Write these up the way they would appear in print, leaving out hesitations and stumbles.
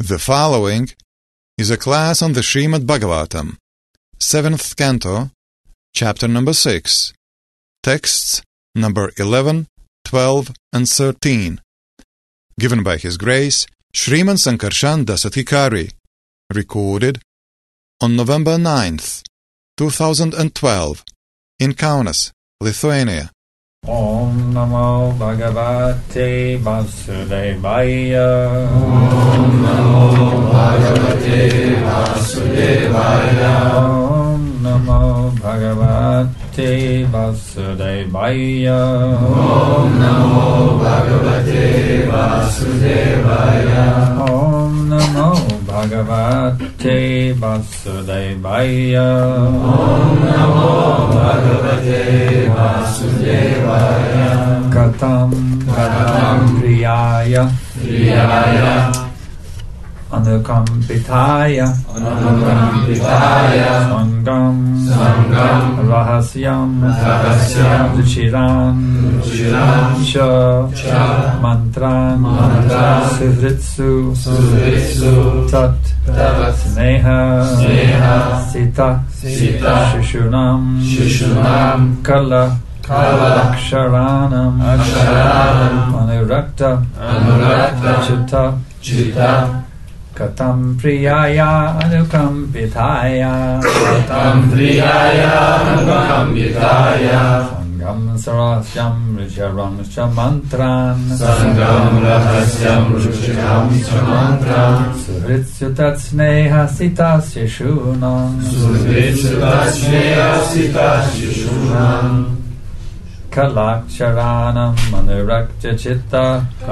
The following is a class on the Srimad Bhagavatam, 7th Canto, Chapter number 6, texts number 11, 12, and 13, given by His Grace Sriman Sankarshan Dasatikari, recorded on November 9th, 2012, in Kaunas, Lithuania. Om Namo Bhagavate Vasudevaya. Om Namo Bhagavate Vasudevaya. Om Namo Bhagavate Vasudevaya. Om Namo Bhagavate Vasudevaya. Om Namo Bhagavate Vasudevaya. Om Namo Bhagavate Vasudevaya. Katam Priyaya Anukampitaya Sangam Rahasyam Ruchiran Cha Mantran Suvritsu Tat Sneha Sita Shishunam Kala Aksharanam Anurakta Chitta Katam Priyaya Anukampitaya Sangam Sarasyam Richaram Chamantran Suhritsutat Sneha Sita Shishunam Kalaksharanam Anurakta Chitta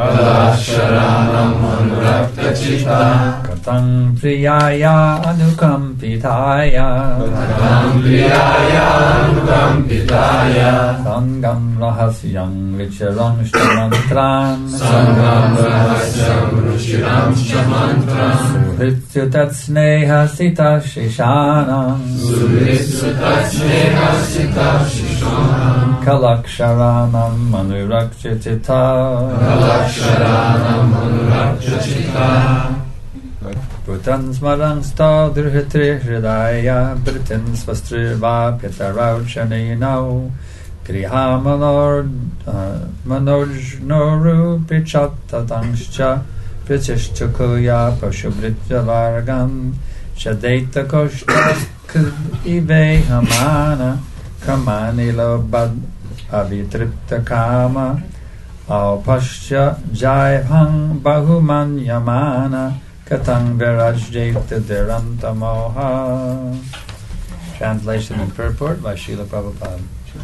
Katang Priyaya Anukampitaya Sangam Rahasyam Vicharam Shtamantran Suhritsutat Sneha Sita Shishanam Kalaksharanam Anurakta Chitta Bhutan Smarang Sta Durhitri Hridaya Britin Svastrirva Pitarau Chanino Griha Manoj Noru Prichattatangscha Prichishchakuya Pashubritya Vargam Shadaita Koshta Ive Hamana Kamanilo Bad Avitripta Kama Alpashya Jaihang Bahuman Yamana Katang Virajjeta Diranta Moha. Translation and purport by Srila Prabhupada.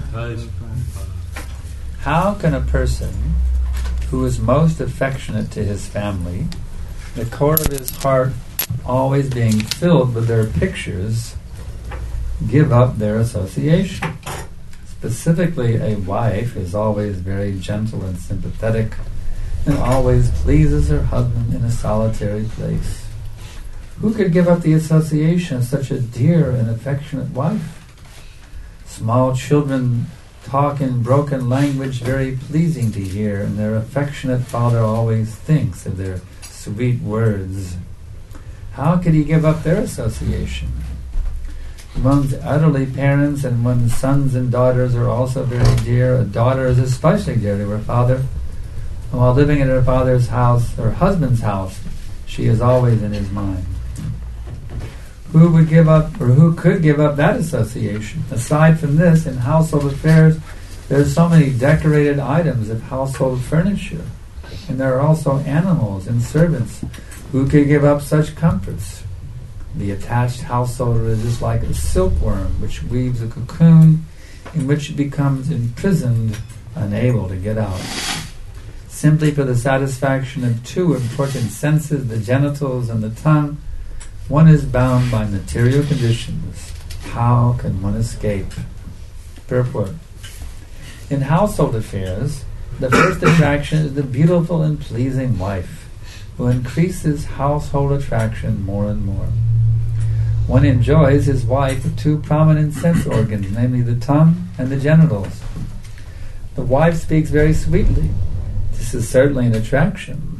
How can a person who is most affectionate to his family, the core of his heart always being filled with their pictures, give up their association? Specifically, a wife is always very gentle and sympathetic and always pleases her husband in a solitary place. Who could give up the association of such a dear and affectionate wife? Small children talk in broken language very pleasing to hear, and their affectionate father always thinks of their sweet words. How could he give up their association? One's elderly parents and one's sons and daughters are also very dear. A daughter is especially dear to her father. While living in her father's house, her husband's house, she is always in his mind. Who would give up, or who could give up that association? Aside from this, in household affairs, there's so many decorated items of household furniture. And there are also animals and servants. Who could give up such comforts? The attached householder is just like a silkworm which weaves a cocoon in which it becomes imprisoned, unable to get out. Simply for the satisfaction of two important senses, the genitals and the tongue, one is bound by material conditions. How can one escape? Purport. In household affairs, the first attraction is the beautiful and pleasing wife, who increases household attraction more and more. One enjoys his wife with two prominent sense organs, namely the tongue and the genitals. The wife speaks very sweetly. This is certainly an attraction.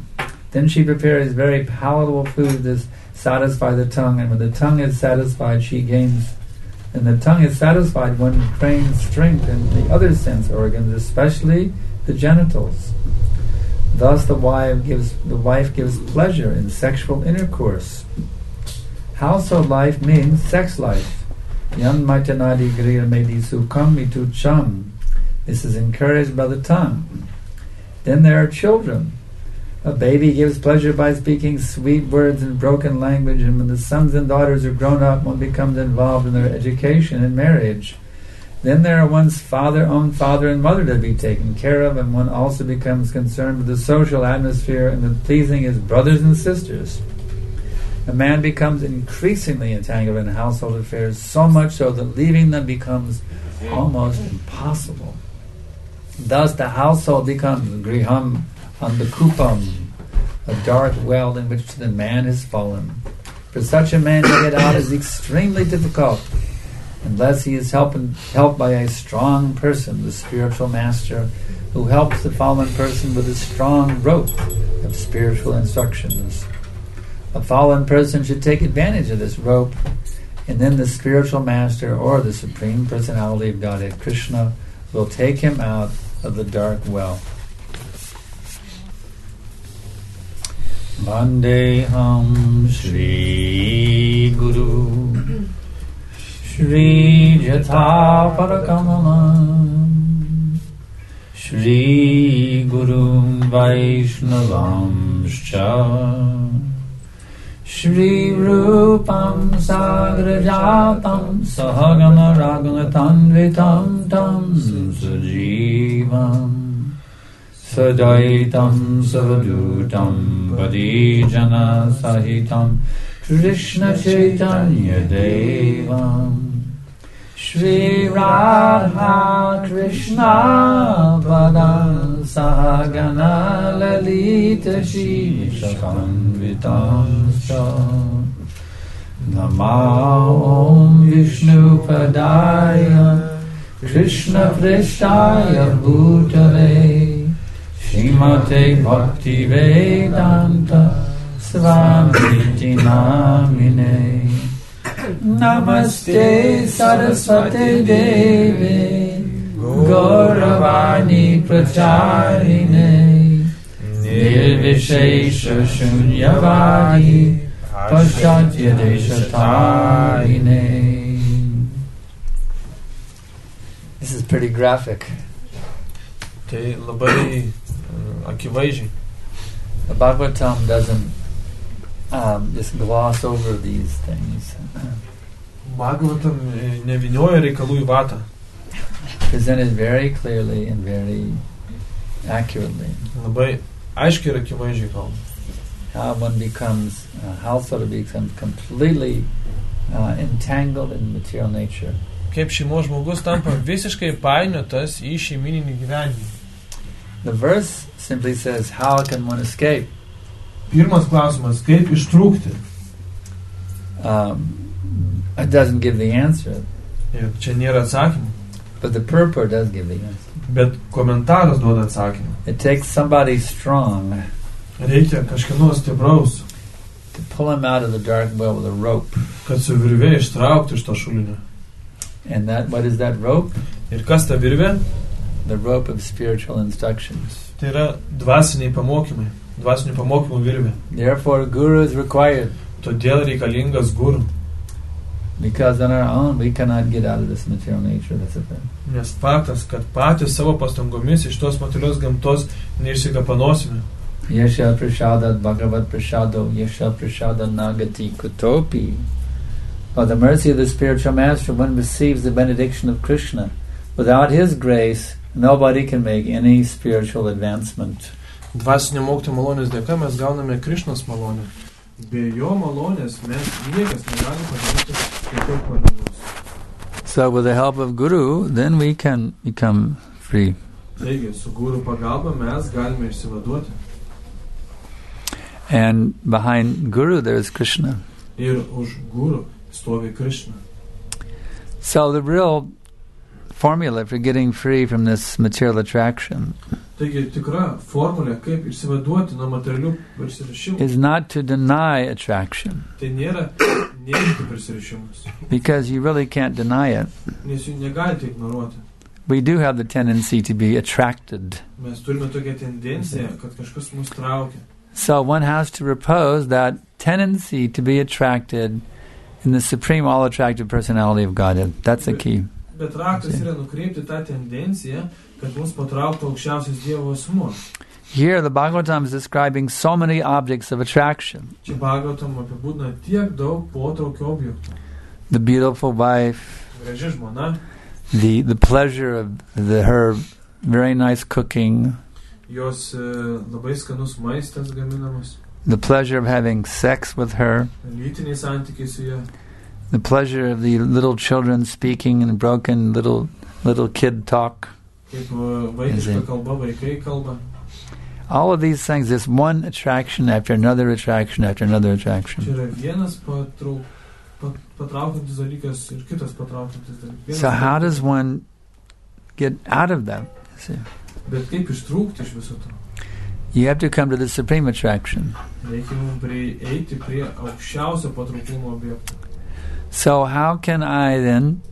Then she prepares very palatable food to satisfy the tongue, and when the tongue is satisfied, she gains. And the tongue is satisfied when it trains strength in the other sense organs, especially the genitals. Thus, the wife gives pleasure in sexual intercourse. Household life means sex life. Yan maitanadi griya medi sukam mitu cham. This is encouraged by the tongue. Then there are children. A baby gives pleasure by speaking sweet words in broken language, and when the sons and daughters are grown up, one becomes involved in their education and marriage. Then there are one's own father and mother to be taken care of, and one also becomes concerned with the social atmosphere and with pleasing his brothers and sisters. A man becomes increasingly entangled in household affairs, so much so that leaving them becomes almost impossible. Thus the household becomes griham andakupam, a dark well in which the man has fallen. For such a man to get out is extremely difficult, unless he is helped by a strong person, the spiritual master, who helps the fallen person with a strong rope of spiritual instructions. A fallen person should take advantage of this rope, and then the spiritual master or the Supreme Personality of Godhead, Krishna, will take him out of the dark well. Vandeham Shri Guru Shri Jatha Parakamalam Shri Guru Vaishnavamscha Shri Rupam Sagrajatam Sahagama Raganatanvitam Tam Sajivam Sadaitam Savadutam Padijana Sahitam Krishna Chaitanya Devam Shri Radha Krishna Pada Sahagana Lalita Shri Shakanvitam Namah Vishnu Padaya Krishna Prishaya Bhutale Shrimate Bhakti Vedanta Swamiti Namine Namaste Saraswate Deve Gauravani Pracharine Nirvishesha Shunyavadi Paschatya Deshatarine. This is pretty graphic. Tai labai akivaizdžiai. The Bhagavatam doesn't just gloss over these things. Bhagavatam nevynioja reikalų į vatą. Presented very clearly and very accurately. Labai aiškiai ir akivaizdžiai kalba. How one becomes, how sort of becomes completely entangled in material nature. Kaip šeimos žmogus tampa visiškai painiotas į šeimininį gyvenimą. The verse simply says, how can one escape? Pirmas klausimas, kaip ištrūkti? It doesn't give the answer. Ir čia nėra atsakymų. But the purport does give the answer. Bet komentaras duoda atsakymą. It takes somebody strong Reikia kažkieno stipraus, to pull him out of the dark well with a rope. kad su virve ištraukti iš to šulinio. And what is that rope? Ir kas ta virvė? The rope of spiritual instructions. Tai yra dvasiniai pamokymai, dvasinių pamokymų virvė. Therefore, guru is required. Todėl reikalingas guru. Because on our own we cannot get out of this material nature. That's a thing. Nes faktas, kad patys savo pastangomis iš tos materialios gamtos neišsikapanosime. Yasha prasadat bhagavat prasado yasha prasada nagati kutopi. By the mercy of the spiritual master, one receives the benediction of Krishna. Without his grace, nobody can make any spiritual advancement. Dvasinio mokytojo malonės dėka mes gauname Krišnos malonę. Be jo malonės mes niekas negali padaryti jokios pažangos. So with the help of Guru, then we can become free. Taigi, su guru pagalba mes galime išsivaduoti. And behind Guru there is Krishna. Ir už guru stovi Krishna. So the real formula for getting free from this material attraction Taigi tikra formulė, kaip išsivaduoti nuo materialių prisirišimų, is not to deny attraction, tai nėra neigti prisirišimus, because you really can't deny it. nes jų negalite ignoruoti. We do have the tendency to be attracted. Mes turime tokią tendenciją, kad kažkas mus traukia. So one has to repose that tendency to be attracted in the supreme all-attractive personality of Godhead. That's the key. Bet raktas yra nukreipti tą tendenciją, kad mus patrauktų aukščiausias Dievo asmuo. Here the Bhagavatam is describing so many objects of attraction. Čia Bhagavatam apibūdina tiek daug potraukio objektų. The beautiful wife, Graži žmona, the pleasure of her very nice cooking, jos labai skanus maistas gaminamas, the pleasure of having sex with her, lytiniai santykiai su ja, the pleasure of the little children speaking in broken little kid talk. kaip vaikiška kalba, vaikai kalba. All of these things, this one attraction after another attraction after another Čia attraction. yra vienas patraukantis dalykas ir kitas patraukantis dalykas. So how does one get out of that? See? Bet kaip ištrūkti iš viso to? You have to come to the supreme attraction. Reikia mums eiti prie aukščiausio patrauklumo objekto. So how can I then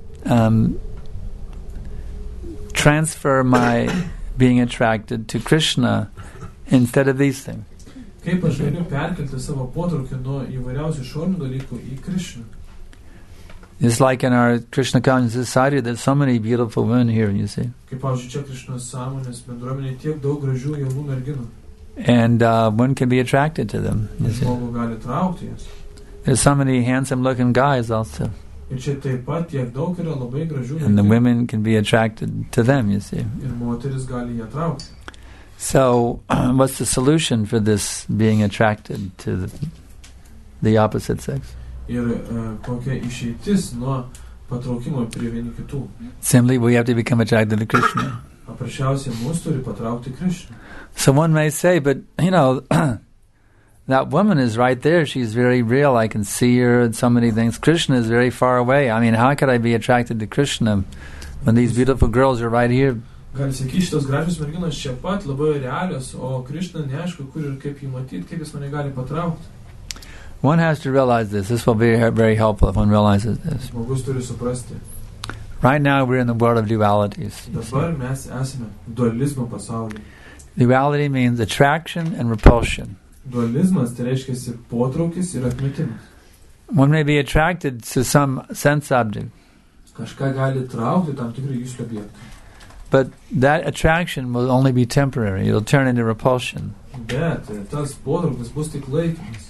transfer my being attracted to Krishna instead of these things? Kaip aš galiu perkelti savo potraukį nuo įvairiausių išorinių dalykų į Krishną? It's like in our Krishna conscious society, there's so many beautiful women here, you see. Kaip, pavyzdžiui, čia Krishnos sąmonės bendruomenėje tiek daug gražių jaunų merginų. And one can be attracted to them, you see. Žmogų gali traukti jas. There's so many handsome looking guys also. Ir čia taip pat tiek daug yra labai gražių And the merginų. women can be attracted to them, you see. Ir moteris gali ją traukti. So what's the solution for this being attracted to the opposite sex? Ir kokia išeitis nuo patraukimo prie vieni kitų. Simply we have to become attracted to Krishna. Paprasčiausiai mus turi patraukti Krishną. So one may say, but you know, that woman is right there. She's very real. I can see her and so many things. Krishna is very far away. I mean, how could I be attracted to Krishna when these beautiful girls are right here? Gali sakyti, šitos gražios merginos čia pat, labai realios, o Krishna neaišku, kur ir kaip jį matyti, kaip jis mane gali patraukti. One has to realize this. This will be very helpful if one realizes this. Žmogus turi suprasti. Right now we're in the world of dualities. Dabar mes esame dualizmo pasaulyje. Duality means attraction and repulsion. Dualizmas tai reiškia potraukis ir atmetimas. One may be attracted to some sense object, Kažką gali traukti tam tikrą juslę objektą. but that attraction will only be temporary. It'll turn into repulsion. Bet tas potraukis bus tik laikinas.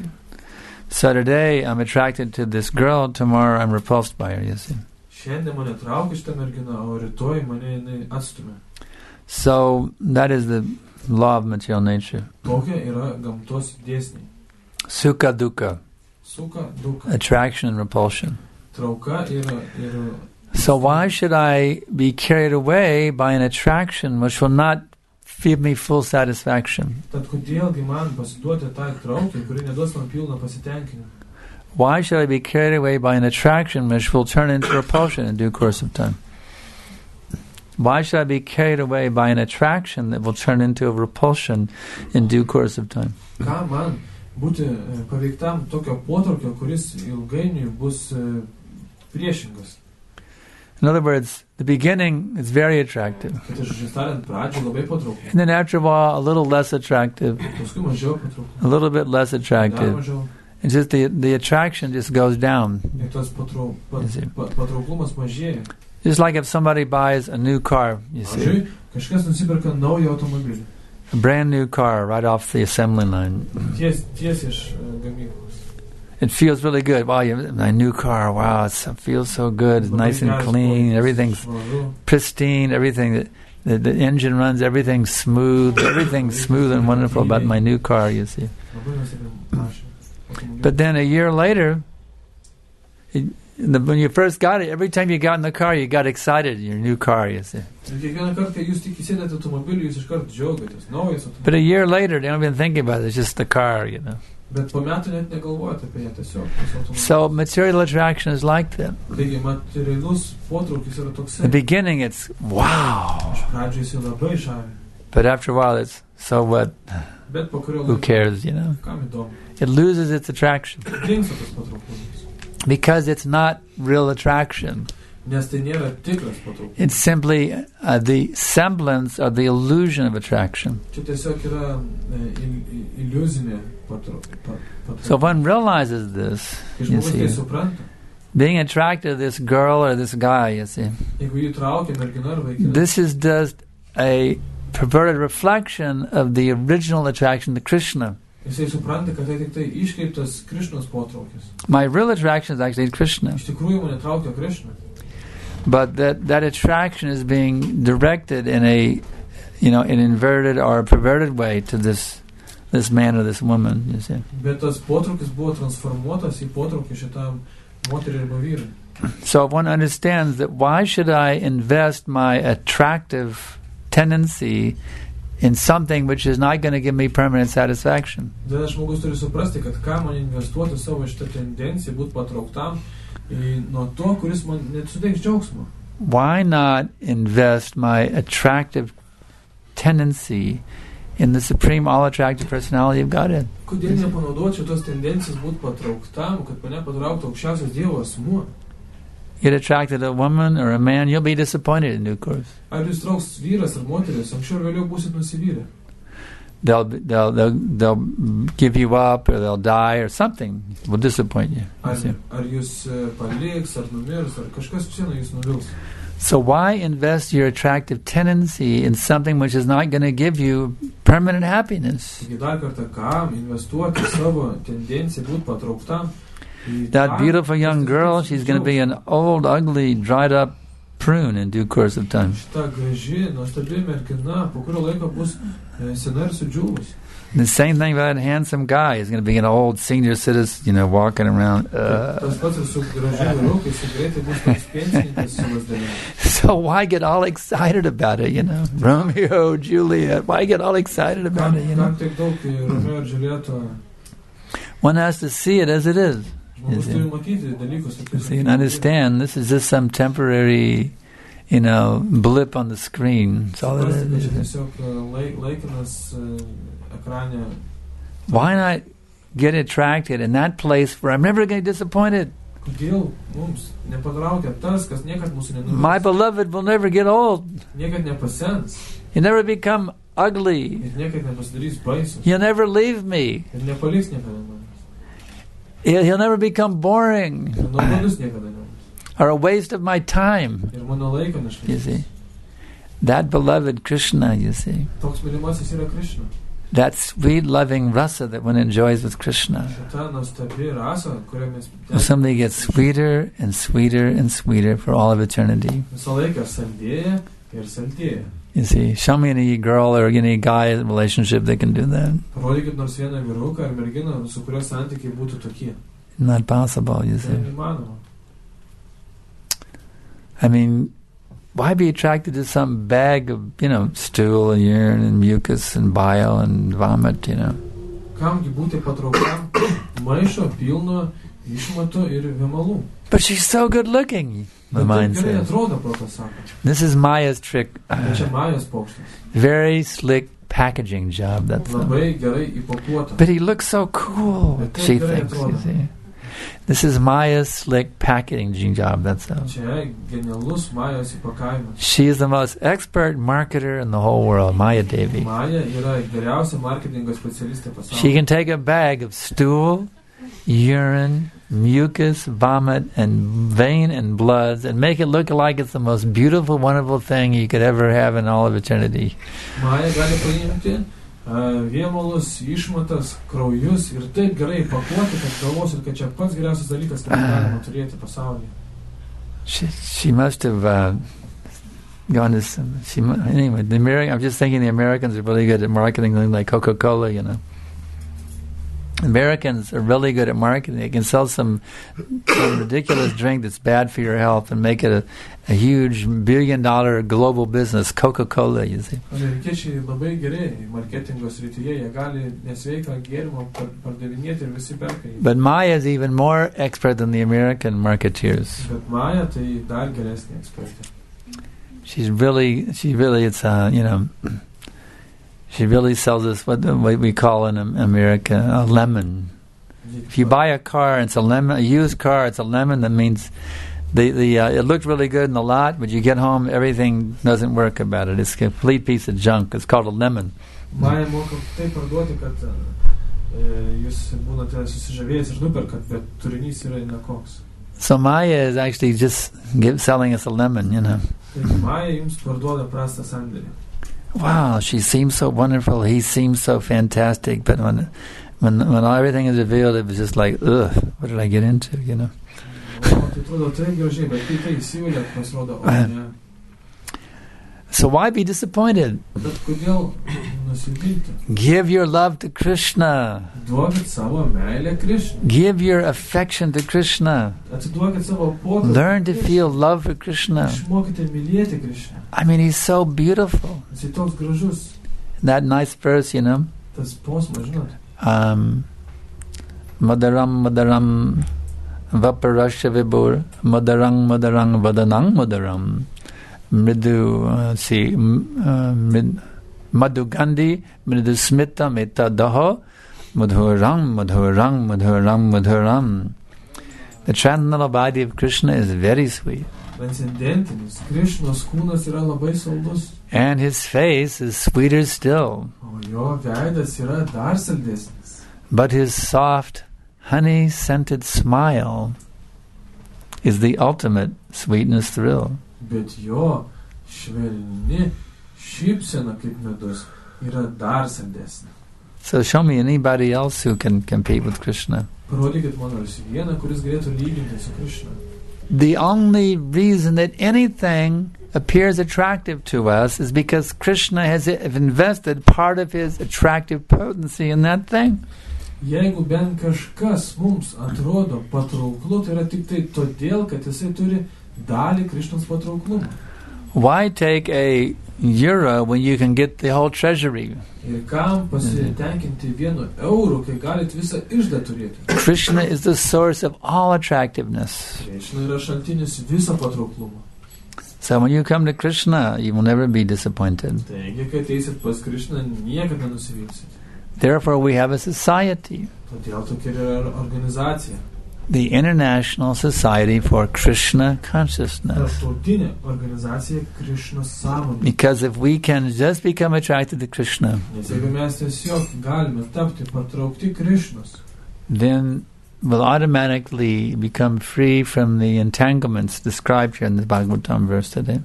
So today I'm attracted to this girl, tomorrow I'm repulsed by her, you see. Šiandien mane traukia šitą merginą, o rytoj mane jinai atstumia. So that is the law of material nature. Tokia yra gamtos dėsniai. Sukha dukkha, Suka, duka. attraction and repulsion. Trauka yra ir... So why should I be carried away by an attraction which will not give me full satisfaction? Tad kodėlgi man pasiduoti tai traukai, kuri neduos man pilną pasitenkinimą? Why should I be carried away by an attraction which will turn into repulsion in due course of time? Why should I be carried away by an attraction that will turn into a repulsion in due course of time? Ką man būti paveiktam tokio potraukio, kuris ilgainiui bus priešingas? In other words, the beginning is very attractive. Kad aš tariant, pradžio labai patrauklu. And then after a while, a little less attractive, Paskui mažiau patrauklu. a little bit less Dar attractive. mažiau. It's just the attraction just goes down. Ir tas patrauklumas mažėja. Just like if somebody buys a new car, you see, Pavyzdžiui, kažkas nusiperka naują automobilį. a brand new car right off the assembly line. Tiesiai iš gamyklos. It feels really good. Wow, my new car, wow, it feels so good. It's nice and clean. Everything's pristine. Everything, the engine runs, everything's smooth. Everything's smooth and wonderful about my new car, you see. But then a year later, when you first got it, every time you got in the car, you got excited in your new car, you see. But a year later, they don't even think about it. It's just the car, you know. Bet po metų net negalvojate apie ją tiesiog. So material attraction is like that. Taigi materialus potraukis yra toksai. The beginning, it's wow. Iš pradžio jis labai žavi. But after a while, it's so what? Bet po kurio Who laiko, cares, you know? kam įdomu. It loses its attraction Dingsta tas patrauklumas. because it's not real attraction. Nes tai nėra tikras patrauklumas. It's simply the semblance or the illusion of attraction. Čia tiesiog yra iliuzinė patrauklumas. So if one realizes this, Kai you žmogus tai see, supranta, being attracted to this girl or this guy, you see, jeigu jį traukia mergina ar vaikinas, this is just a perverted reflection of the original attraction to Krishna. jisai supranta, kad tai tik tai iškreiptas Krišnos potraukis. My real attraction is actually Krishna. Iš tikrųjų mane traukia Krišna. But that attraction is being directed in a, an inverted or a perverted way to this man or this woman, you see. Bet tas potraukis buvo transformuotas į potraukį šitam moteriai arba vyrui. So if one understands that why should I invest my attractive tendency in something which is not going to give me permanent satisfaction? Tada žmogus turi suprasti, kad ką man investuoti savo šitą tendenciją, būti patrauktam nuo to, kuris man net suteiks džiaugsmo. Why not invest my attractive tendency in the supreme all-attractive personality of Godhead? Kodėl nepanaudočiau tos tendencijos būti patrauktam, kad mane patrauktų aukščiausias Dievo asmuo? Get attracted to a woman or a man, you'll be disappointed in due course. Ar jūs trauks vyras ar moteris, anksčiau ir vėliau būsit nusivylę. They'll give you up, or they'll die, or something will disappoint you. Ar jūs paliks, ar numirs, ar kažkas vis viena jūs nuvils. So why invest your attractive tendency in something which is not going to give you permanent happiness? Taigi dar kartą, kam investuoti savo tendenciją būti patrauktam? That beautiful young girl, she's going to be an old, ugly, dried up prune in due course of time. Šita graži, nuostabi mergina, po kurio laiko bus sena ir sudžiūvus. The same thing about a handsome guy. He's going to be an old senior citizen, walking around. Tas pats ir su gražiu vyrukai, su greitai bus toks pensininkas su lazdelėmis. So why get all excited about it, Romeo, Juliet, why get all excited about it, Kam tiek daug Romeo ir Julieto? One has to see it as it is. Žmogus turi matyti dalykus tokius. So you can understand this is just some temporary, blip on the screen. That's all it is. Tiesiog laikinas ekrane. Why not get attracted in that place where I'm never going to be disappointed? Kodėl mums nepatraukia tas, kas niekad mūsų nenuvils? My beloved will never get old. Niekad nepasens. He'll never become ugly. Ir niekad nepasidarys baisus. He'll never leave me. Ir nepaliks niekada manęs. He'll never become boring. Ir nuobodus niekada nebus. Or a waste of my time. Ir mano laiko You nešvaistys. see, that beloved Krishna, you see, Toks mylimasis yra Krishna. that sweet loving rasa that one enjoys with Krishna. Šita nuostabi rasa, kurią mes Will something gets sweeter and sweeter and sweeter for all of eternity. visą laiką saldėja ir saldėja. You see, show me any girl or any guy relationship that can do that. Parodykit nors vieną vyruką ar merginą, su kurio santykiai būtų tokie. Not possible, you Tai see. neįmanoma. I mean, why be attracted to some bag of, stool and urine and mucus and bile and vomit, Kamgi būti patrauktam maišo pilno išmatų ir vėmalų? But she's so good looking, the Bet mind taip gerai says. atrodo, protas sako. This is Maya's trick. Bet čia Majos pokštas. Very slick packaging job. That's Labai gerai įpakuota. But he looks so cool, But she very thinks, you atrodo. see. This is Maya's slick packaging job. That's all. Čia genialus Majos įpakavimas. She is the most expert marketer in the whole world, Maya Devi. Maja yra geriausia marketingo specialistė She pasaulyje. can take a bag of stool, urine, mucus, vomit, and vein and bloods and make it look like it's the most beautiful, wonderful thing you could ever have in all of eternity. Maja gali paimti vėmalus, išmatas, kraujus ir taip gerai įpakuoti, kad galvosit, kad čia pats geriausias dalykas, ką galima turėti pasaulyje. She must have gone to some... Anyway, I'm just thinking the Americans are really good at marketing things like Coca-Cola, Americans are really good at marketing. They can sell some ridiculous drink that's bad for your health and make it a huge $1 billion global business, Coca-Cola, you see. Amerikiečiai labai gerai marketingo srityje, jie gali nesveiką gėrimą pardavinėti ir visi perka jį. But Maya is even more expert than the American marketeers. Bet Maja tai dar geresnė ekspertė. She really, it's She really sells us what we call in America a lemon. If you buy a car and it's a lemon, a used car, it's a lemon. That means it looked really good in the lot, but you get home, everything doesn't work about it. It's a complete piece of junk. It's called a lemon. Maja moka taip parduoti, kad jūs būnate susižavėjęs ir nuperkat, bet turinys yra nekoks. So Maya is actually just selling us a lemon, you know. Maja jums parduoda prastą sandėlį. Wow, she seems so wonderful. He seems so fantastic. But when everything is revealed, it was just like, ugh, what did I get into, you know? So why be disappointed? Give your love to Krishna. Give your affection to Krishna. Learn to feel love for Krishna. I mean, he's so beautiful. That nice verse, you know. Madaram vaparasha vibur madarang vadanang madaram Madhu Gandhi, Mridu Smita Meta Daha, Madhuram. The transcendental body of Krishna is very sweet. And his face is sweeter still. But his soft, honey-scented smile is the ultimate sweetness thrill. Bet jo švelni šypsena kaip medus yra dar saldesnė. So show me anybody else who can compete with Krishna. Parodykit man nors vieną, kuris galėtų lyginti su Krishna. The only reason that anything appears attractive to us is because Krishna has invested part of his attractive potency in that thing. Jeigu bent kažkas mums atrodo patrauklu, tai yra tik tai todėl, kad jisai turi dalį Krishnos patrauklumą. Why take a euro when you can get the whole treasury? Ir kam pasitenkinti €1, kai galit visą iždą turėti? Krishna is the source of all attractiveness. Krishna yra šaltinis viso patrauklumo. So when you come to Krishna, you will never be disappointed. Taigi, kai ateisit pas Krishna, niekada nusivilsit. Therefore, we have a society. Todėl tokia yra organizacija. The International Society for Krishna Consciousness. Because if we can just become attracted to Krishna, then we'll automatically become free from the entanglements described here in the Bhagavatam verse today.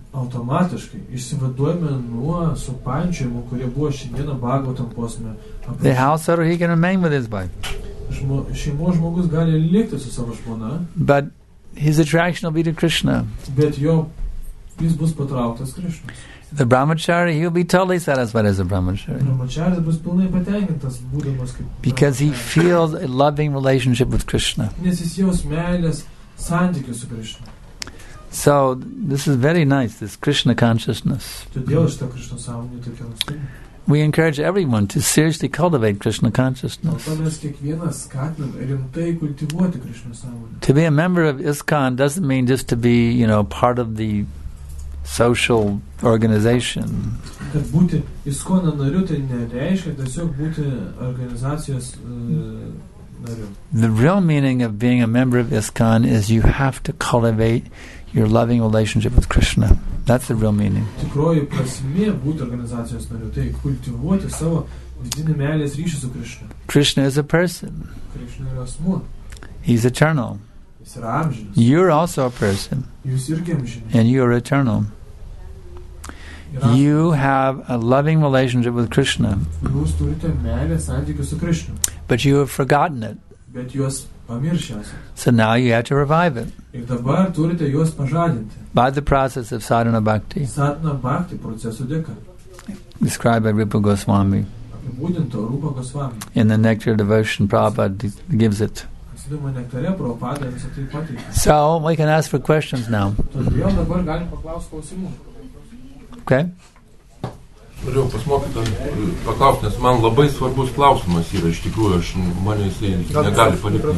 How so he can remain with his wife? But his attraction will be to Krishna. The brahmachari, he'll be totally satisfied as a brahmachari. Because he feels a loving relationship with Krishna. So this is very nice, this Krishna consciousness. We encourage everyone to seriously cultivate Krishna consciousness. To be a member of ISKCON doesn't mean just to be, part of the social organization. The real meaning of being a member of ISKCON is you have to cultivate your loving relationship with Krishna. That's the real meaning. Krishna is a person. He's eternal. You're also a person. And you are eternal. You have a loving relationship with Krishna. But you have forgotten it. So now you have to revive it. By the process of sadhana bhakti. Described by Rupa Goswami. In the Nectar of Devotion, Prabhupada gives it. So we can ask for questions now. Okay? Norėjau paklausti, nes man labai svarbus klausimas yra, iš tikrųjų, mane jisai negali palikti.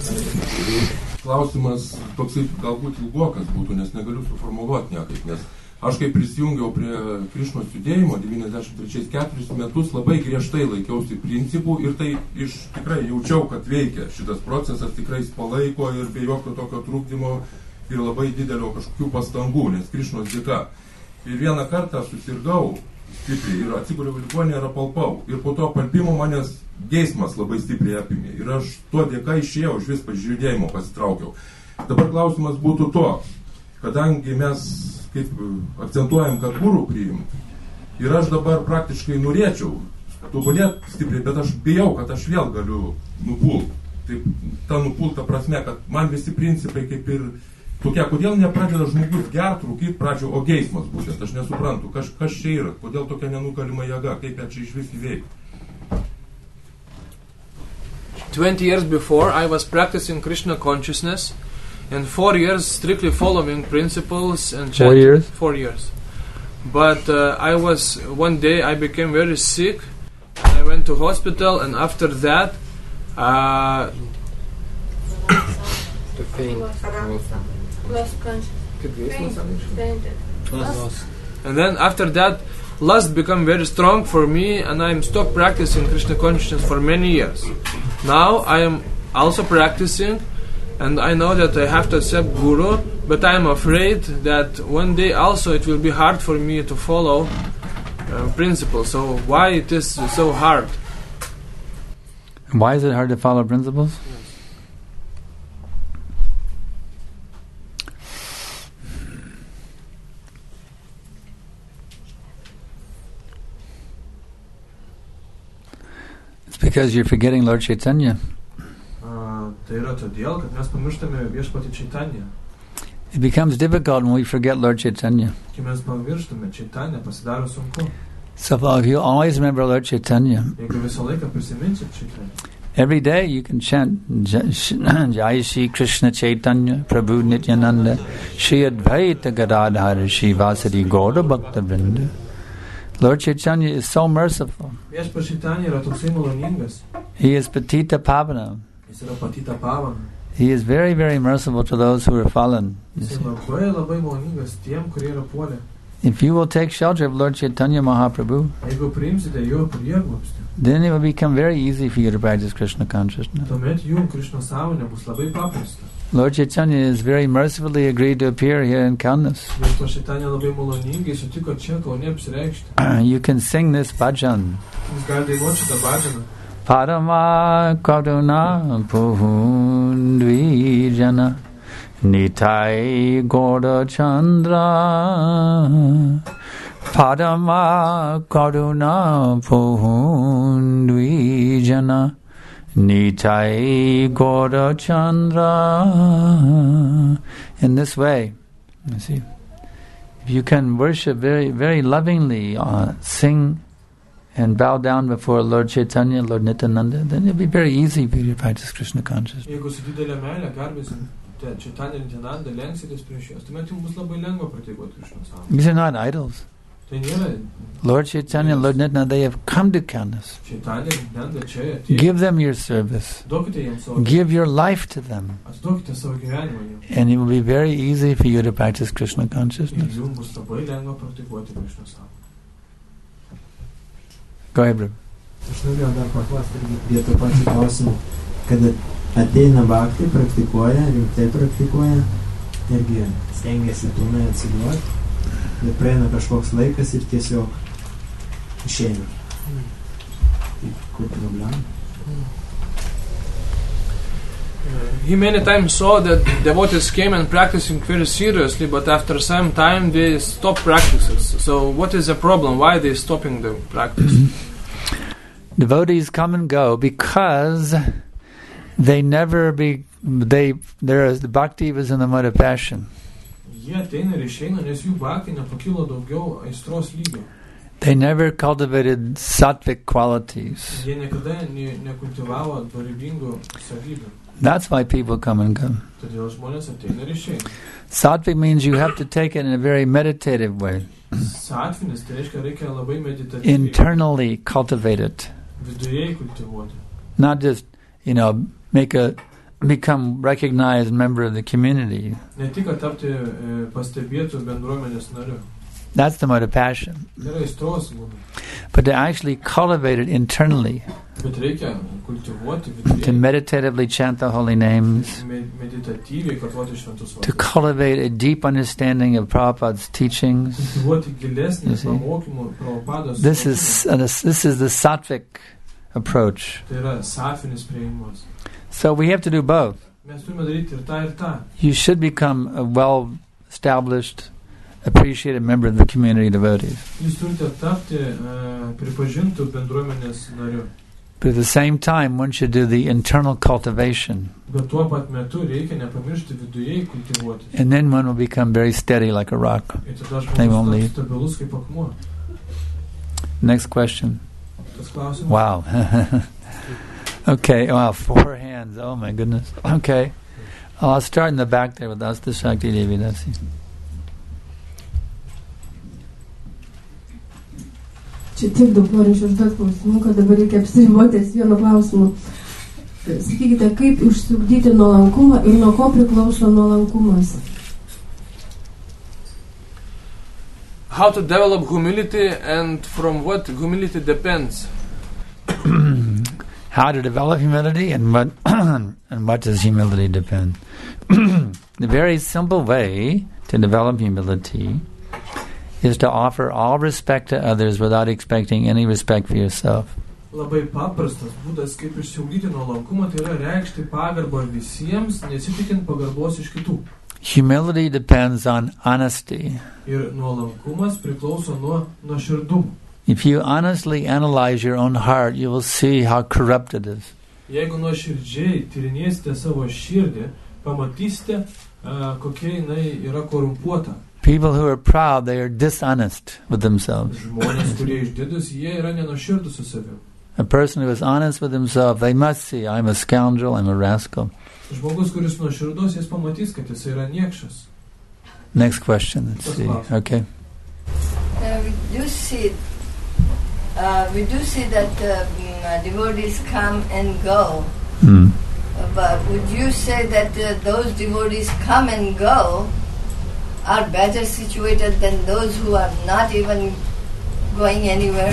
Klausimas toksai galbūt ilgokas būtų, nes negaliu suformuluoti niekaip, nes Aš kai prisijungiau prie Krišnos judėjimo 93-4 metus, labai griežtai laikiausi principų ir tai tikrai jaučiau, kad veikia šitas procesas, tikrai palaiko ir be jokio tokio trukdymo ir labai didelio kažkokių pastangų, nes Krišnos dėka. Ir vieną kartą susirgau stipriai ir atsigūriau ligoninėje ir apalpau. Ir po to apalpimo manęs geismas labai stipriai apimė. Ir aš tuo dėka išėjau, iš vis pažiūrėjimo pasitraukiau. Dabar klausimas būtų toks, kadangi mes kaip akcentuojam, kad gurų priimti. Ir aš dabar praktiškai norėčiau tobulėti stipriai, bet aš bijau, kad aš vėl galiu nupult. Taip, ta nupulta prasme, kad man visi principai kaip ir tokie, kodėl nepradeda žmogus gert, rūkyt pradžio, o geismas būtent, aš nesuprantu, kas čia yra, kodėl tokia nenugalima jėga, kaip ją čia iš vis įveikti. 20 years before, I was practicing Krishna consciousness. And 4 years strictly following principles and chanting. 4 years? 4 years. But one day I became very sick. I went to hospital, and after that, the pain. Lost consciousness. And then after that, lust became very strong for me, and I stopped practicing Krishna consciousness for many years. Now I am also practicing. And I know that I have to accept Guru, but I am afraid that one day also it will be hard for me to follow principles. So why it is so hard? Why is it hard to follow principles? It's because you're forgetting Lord Chaitanya. Tai yra todėl, kad mes pamirštame viešpatį Čaitanją. It becomes difficult when we forget Lord Chaitanya. Kai mes pamirštame Čaitanją, pasidaro sunku. So if you always remember Lord Chaitanya, Jeigu visą laiką prisiminsit Čaitanją, every day you can chant Jai Shri Krishna Chaitanya Prabhu Nityananda Shri Advaita Gadadhara Shri Vasari Gaura Bhakta Vrinda. Lord Chaitanya is so merciful. Viešpats Čaitanija yra toksai maloningas. He is Patita Pavana. Jis yra Patita Pavana. He is very, very merciful to those who are fallen. Jis labai labai maloningas tiem, kurie yra puolę. If you will take shelter of Lord Chaitanya Mahaprabhu, Jeigu priimsite jo prieglobstį, then it will become very easy for you to practice Krishna consciousness. tuomet jums Krishna sąmonė bus labai paprasta. Lord Chaitanya is very mercifully agreed to appear here in Kaunas. Viešpats Čaitanija labai maloningai sutiko čia Kaune apsireikšti. You can sing this bhajan. Jūs galite dainuoti šitą bhajaną. Parama Karuna Puhundvijana Nitai Gaura Chandra Parama Karuna Puhundvijana Nitai Gaura Chandra. In this way, you see, if you can worship very, very lovingly, sing and bow down before Lord Chaitanya, Lord Nityananda, then it'll be very easy for you to practice Krishna consciousness. Jeigu su didelė meilė garbėsim Čaitanją ir Nityanandą, lenksitės prieš juos, tuomet jums bus labai lengva praktikuoti Krishna sąmonę. These are not idols. Tai nėra. Lord Chaitanya and Lord Nityananda, they have come to Kaunas. Čaitanija ir Nityananda čia atėjo. Give them your service. Duokite jiems savo. Give your life to them. Atiduokite savo gyvenimą jiems. And it will be very easy for you to practice Krishna Ir consciousness. jums bus labai lengva praktikuoti Krishna sąmonę. Go ahead, Prabhu. Aš norėjau dar paklausti irgi prie to pačių klausimų, kad ateina bhakti, praktikuoja, rimtai praktikuoja, irgi stengiasi pilnai atsiduoti, bet praeina kažkoks laikas ir tiesiog išeina. Tai kur problema? He many times saw that devotees came and practicing very seriously, but after some time they stopped practices. So what is the problem? Why are they stopping the practice? Devotees come and go because they never the bhakti was in the mode of passion. Jie ateina ir išeina, nes jų bhakti nepakilo daugiau aistros lygio. They never cultivated sattvic qualities. Jie niekada nekultivavo dorybingų savybių. That's why people come and go. Todėl žmonės ateina ir išeina. Sattvic means you have to take it in a very meditative way. Sattvinis, tai reiškia reikia labai meditatyviai. Internally cultivate it. Viduje kultivuoti. Not just, become recognized member of the community. Ne tik tapti pastebėtų bendruomenės nariu. That's the mode of passion. Tai yra aistros būdas. But to actually cultivate it internally, Bet reikia kultivuoti viduje. to meditatively chant the holy names, Meditatyviai kartuoti šventus to vardus. cultivate a deep understanding of Prabhupada's teachings. Kultivuoti gilesnį You see. pamokymų Prabhupados. This is the sattvic approach. Tai yra safinis priėjimas. So we have to do both. Mes turime daryti ir tą, ir tą. You should become a well-established, appreciated member of the community of devotees. Jūs turite tapti pripažintų bendruomenės nariu. But at the same time, one should do the internal cultivation. Bet tuo pat metu reikia nepamiršti viduje kultivuoti. And then one will become very steady like a rock. Ir tada They won't žmogus leave. taps stabilus kaip akmuo. Next question. Tas klausimas. Wow. Okay, wow, 4 hands. Oh my goodness. Okay. I'll start in the back there with Asta Shakti Devi Dasi. Čia tiek daug norinčių užduoti klausimų, kad dabar reikia apsiriboti ties vienu klausimu. Sakykite, kaip išsiugdyti nuolankumą ir nuo ko priklauso nuolankumas? How to develop humility and from what humility depends. How to develop humility and what and what does humility depend? The very simple way to develop humility is to offer all respect to others without expecting any respect for yourself. Labai paprastas būdas, kaip išsiugdyti nuolankumą, tai yra reikšti pagarbą visiems, nesitikint pagarbos iš kitų. Humility depends on honesty. Ir nuolankumas priklauso nuo nuoširdumo. If you honestly analyze your own heart, you will see how corrupt it is. Jeigu nuoširdžiai tyrinėsite savo širdį, pamatysite, kokia jinai yra korumpuota. People who are proud, they are dishonest with themselves. Žmonės, kurie išdidus, jie yra nenuoširdus su savimi. A person who is honest with himself, they must see, I'm a scoundrel, I'm a rascal. Žmogus, kuris nuoširdus, jis pamatys, kad jis yra niekšas. Next question, let's see. Okay. We do see that devotees come and go. But would you say that those devotees come and go are better situated than those who are not even going anywhere?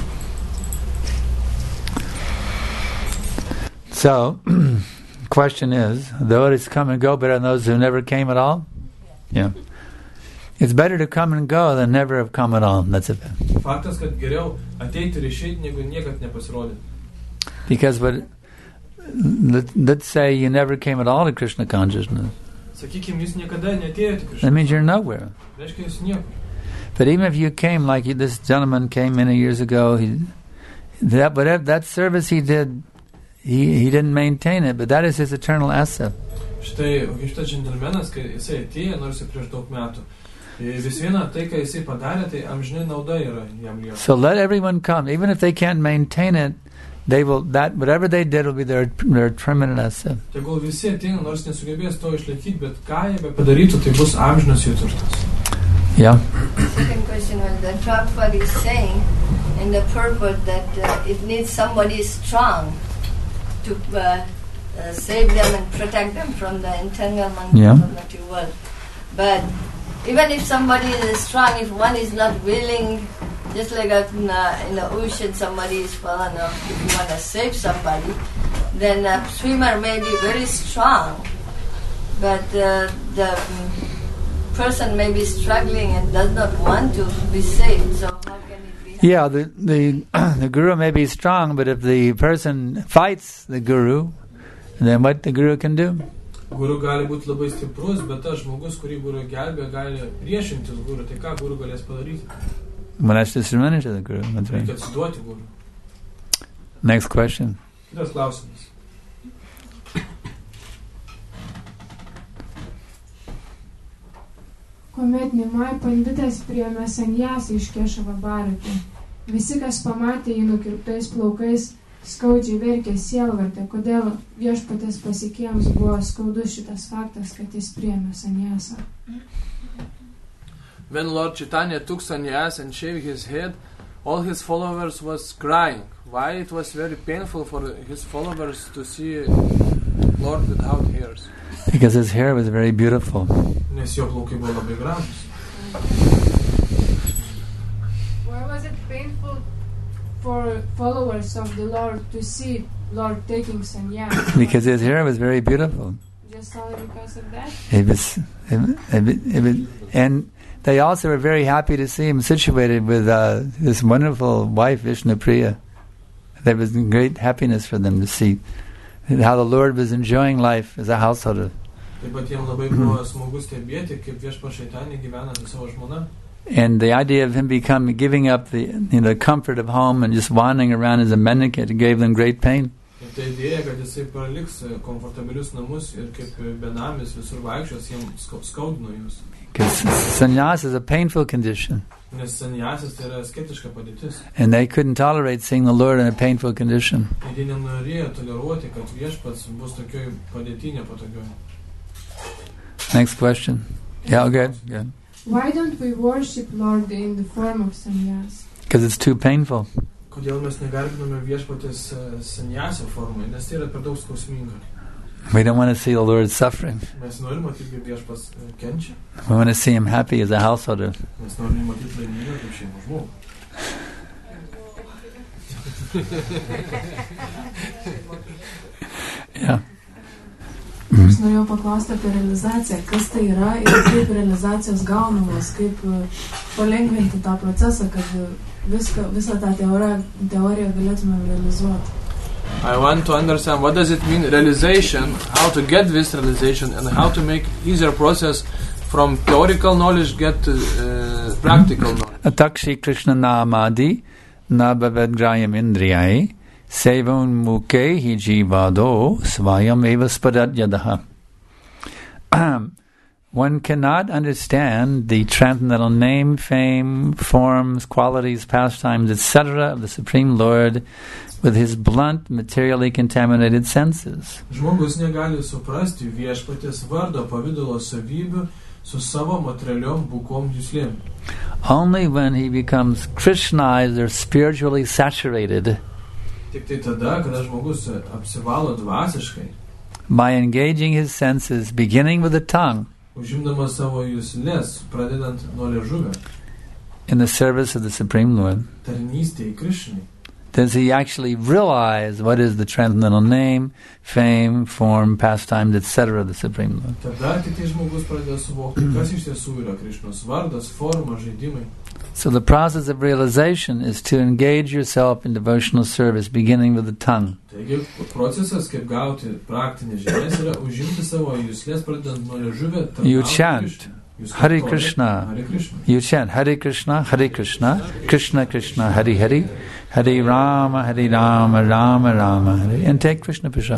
So, question is, devotees come and go better than those who never came at all? Yeah. It's better to come and go than never have come at all. That's it. Faktas, kad geriau ateiti ir išeiti, negu niekad nepasirodyti. Because let's say you never came at all to Krishna consciousness. Sakykim, jūs niekada neatėjote Krishna. That means you're nowhere. Reiškia, jūs niekur. But even if you came, like this gentleman came many years ago, that service he did, he didn't maintain it, but that is his eternal asset. Štai, šitas džentelmenas, kai jisai atėjo, nors ir prieš daug metų, vis viena tai, ką jisai padarė, tai amžinai nauda yra jam lieka. So let everyone come, even if they can't maintain it, they will, that whatever they did will be their permanent asset. Tegul visi ateina, nors nesugebės to išlaikyti, bet ką jie padarytų, tai bus amžinas jų turtas. Yeah. Second question was that Prabhupada is saying in the purport that it needs somebody strong to save them and protect them from the entanglement of the material world. But even if somebody is strong, if one is not willing, just like in the ocean somebody is fallen off, if you want to save somebody, then a swimmer may be very strong, but the person may be struggling and does not want to be saved. So how can it be? Yeah, the guru may be strong, but if the person fights the guru, then what the guru can do? Guru gali būti labai stiprus, bet tas žmogus, kurį guru gelbė, gali priešintis guru. Tai ką guru galės padaryti? Well, that's just surrender to the guru. That's right. Reikia atsiduoti guru. Next question. Kitas klausimas. Kuomet Nimai panditas priėmė sanjasą iš Kešava Bharatą, visi, kas pamatė jį nukirptais plaukais, skaudžiai verkė sielvartą, kodėl viešpatės pasekėjams buvo skaudus šitas faktas, kad jis priėmė sanjasą. When Lord Chaitanya took sannyas and shaved his head, all his followers was crying. Why it was very painful for his followers to see Lord without hairs? Because his hair was very beautiful. Nes jo plaukai buvo labai gražūs. for followers of the Lord to see Lord taking sannyas? Because his hair was very beautiful. Just only because of that? And they also were very happy to see him situated with this wonderful wife, Vishnupriya. There was great happiness for them to see how the Lord was enjoying life as a householder. And the idea of him giving up the comfort of home and just wandering around as a mendicant gave them great pain. Because sannyas is a painful condition. And they couldn't tolerate seeing the Lord in a painful condition. Next question. Yeah, good. Why don't we worship Lord in the form of sannyas? Because it's too painful. We don't want to see the Lord suffering. We want to see him happy as a householder. Yeah. Aš norėjau paklausti apie realizaciją, kas tai yra ir kaip realizacijos gaunamos, kaip palengvinti tą procesą, kad visą tą teoriją galėtume realizuoti. I want to understand what does it mean realization, how to get this realization, and how to make easier process from theoretical knowledge get to practical knowledge. Atakshi Krishna namadi nabhavedgrayam indriyai sevun muke hi jivado svayam eva spadat yadaha. One cannot understand the transcendental name, fame, forms, qualities, pastimes, etc. of the Supreme Lord with his blunt, materially contaminated senses. Žmogus negali suprasti viešpaties vardo pavidalo savybių su savo materialiom bukom juslėm. Only when he becomes Krishnized or spiritually saturated, tik tai tada, kada žmogus apsivalo dvasiškai, by engaging his senses, beginning with the tongue, užimdamas savo juslės, pradedant nuo liežuvio, in the service of the Supreme Lord, tarnystėje Krishnai, does he actually realize what is the transcendental name, fame, form, pastimes, etc. of the Supreme Lord? Tada tik tai žmogus pradeda suvokti, kas iš tiesų yra Krishnos vardas, forma, žaidimai. So the process of realization is to engage yourself in devotional service, beginning with the tongue. Taigi procesas, kaip gauti praktinės žinias, yra užimti savo juslės, pradedant nuo liežuvio, you chant Hare Krishna. You chant Hare Krishna, Hare Krishna, Krishna Krishna, Hare Hare, Hare Rama, Hare Rama, Rama Rama, Hare, and take Krishna Prasad.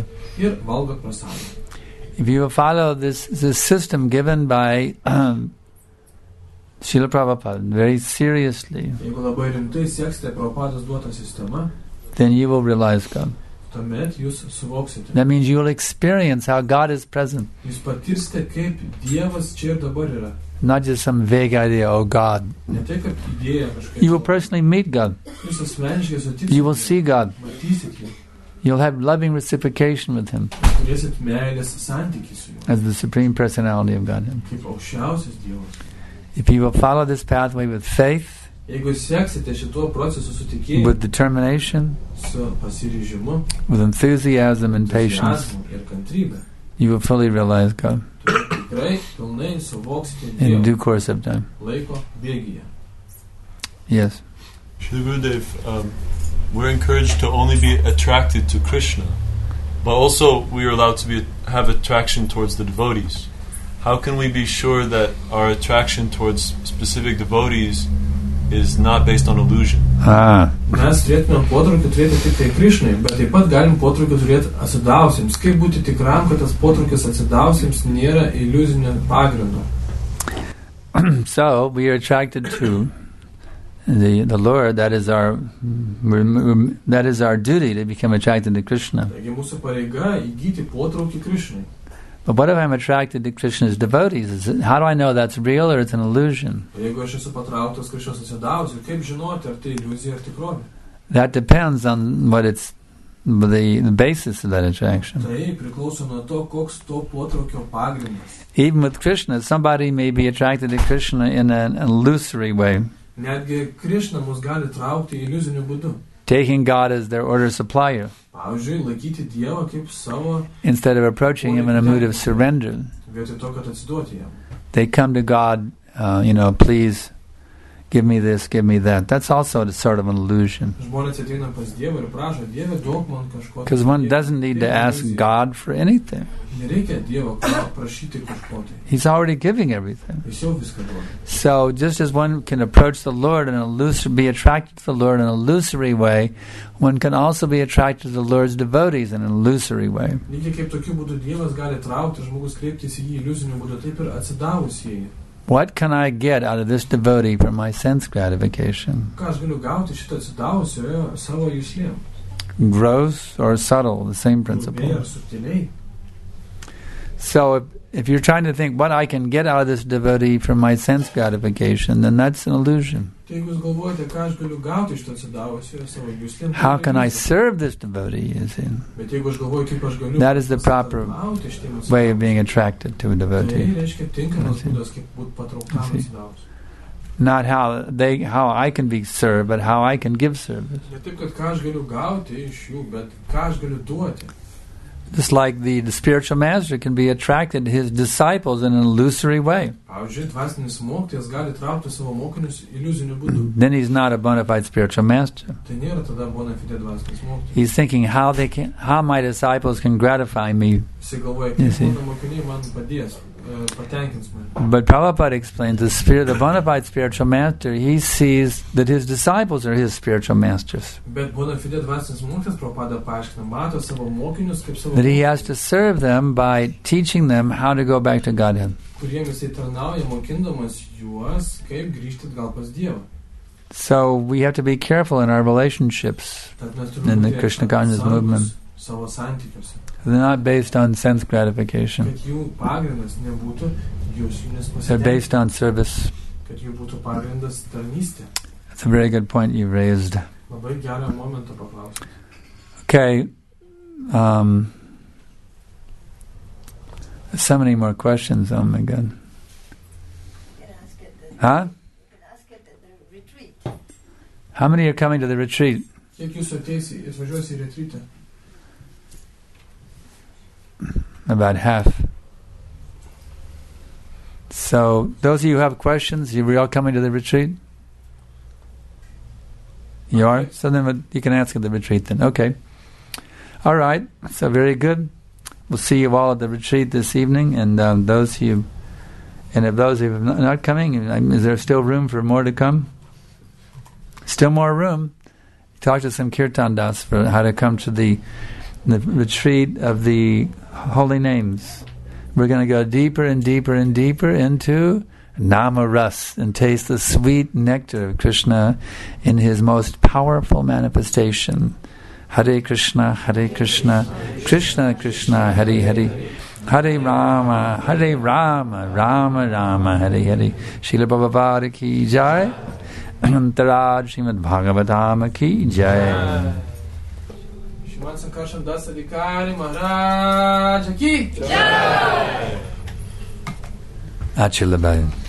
If you follow this system given by Srila Prabhupada very seriously, then you will realize God. That means you will experience how God is present. Not just some vague idea, oh God. You will personally meet God. You will see God. You'll have loving reciprocation with Him as the Supreme Personality of Godhead. If you will follow this pathway with faith, with determination, with enthusiasm and patience, you will fully realize God in due course of time. Yes. Shri Gurudev, we're encouraged to only be attracted to Krishna, but also we are allowed to have attraction towards the devotees. How can we be sure that our attraction towards specific devotees is not based on illusion? Mes turėtume potraukį turėti tik tai Krishnai, bet taip pat galim potraukį turėti atsidavusiems. Kaip būti tikram, kad tas potraukis atsidavusiems nėra iliuzinio pagrindo? So we are attracted to the Lord. That is our duty, to become attracted to Krishna. Taigi mūsų pareiga įgyti potraukį Krishnai. But what if I'm attracted to Krishna's devotees? How do I know that's real or it's an illusion? That depends on what it's the basis of that attraction. Even with Krishna, somebody may be attracted to Krishna in an illusory way. taking God as their order supplier Pavyzdžiui, laikyti Dievą kaip savo instead of approaching Him in a mood of surrender. vietoj to, kad atsiduoti jam. They come to God, please give me this, give me that. That's also a sort of an illusion. Žmonės ateina pas Dievą ir prašo, Dieve, duok man kažko. Because one doesn't need to ask God for anything. Nereikia Dievo prašyti kažko tai. He's already giving everything. Jis jau viską duoda. So just as one can approach the Lord be attracted to the Lord in an illusory way, one can also be attracted to the Lord's devotees in an illusory way. Lygiai kaip tokiu būdu Dievas gali traukti žmogus kreiptis į jį iliuziniu būdu, taip ir atsidavus jį. What can I get out of this devotee for my sense gratification? Ką aš galiu gauti šitą atsidavusioje savo juslėm? Gross or subtle, the same principle. Grubiai ar subtiliai. So if you're trying to think what I can get out of this devotee for my sense gratification, then that's an illusion. Tai jeigu jūs galvojate, ką aš galiu gauti iš to atsidavusioje savo juslėm, how can I serve this devotee? Bet jeigu aš galvoju, kaip aš galiu that is the proper way of being attracted to a devotee. Tai reiškia tinkamas būdas, kaip būt patrauktam atsidavus. Not how I can be served, but how I can give service. Ne taip, kad ką aš galiu gauti iš jų, bet ką aš galiu duoti. Just like the spiritual master can be attracted to his disciples in an illusory way. Pavyzdžiui, dvasinis mokytojas gali traukti savo mokinius iliuziniu būdu. Then he's not a bona fide spiritual master. Tai nėra tada bona fide dvasinis mokytojas. He's thinking how my disciples can gratify me. Jis galvoja, kaip mano mokiniai man padės, patenkins mane. But Prabhupada explains the bona fide spiritual master, he sees that his disciples are his spiritual masters. Bet bona fide dvasinis mokytojas Prabhupada paaiškina, mato savo mokinius kaip savo. That he has to serve them by teaching them how to go back to Godhead. Kuriem jisai tarnauja mokindamas juos, kaip grįžti atgal pas Dievą. So we have to be careful in our relationships in the Krishna conscious movement. Savo santykiuose. They're not based on sense gratification. Kad jų pagrindas nebūtų juslinis pasitenkinimas. They're based on service. Kad jų būtų pagrindas tarnystė. That's a very good point you raised. Labai gerą momentą paklausė. Okay. So many more questions. Oh my God. Huh? How many are coming to the retreat? Kiek jūsų atvažiuos į retreatą? About half. So, those of you who have questions, you all coming to the retreat? You are? So then you can ask at the retreat then. Okay. All right. So very good. We'll see you all at the retreat this evening. And if those who are not coming, is there still room for more to come? Still more room. Talk to some Kirtan Das for how to come to the retreat of the holy names. We're going to go deeper and deeper and deeper into Nama Ras and taste the sweet nectar of Krishna in his most powerful manifestation. Hare Krishna, Krishna Krishna, Hare Hare, Hare Rama, Rama Rama, Hare Hare. Srila Prabhupada ki jai, Antaraj Srimad Bhagavatam ki jai. Shriman Sankarshan Das Adhikari Maharaj ki jai. Achila Bhai.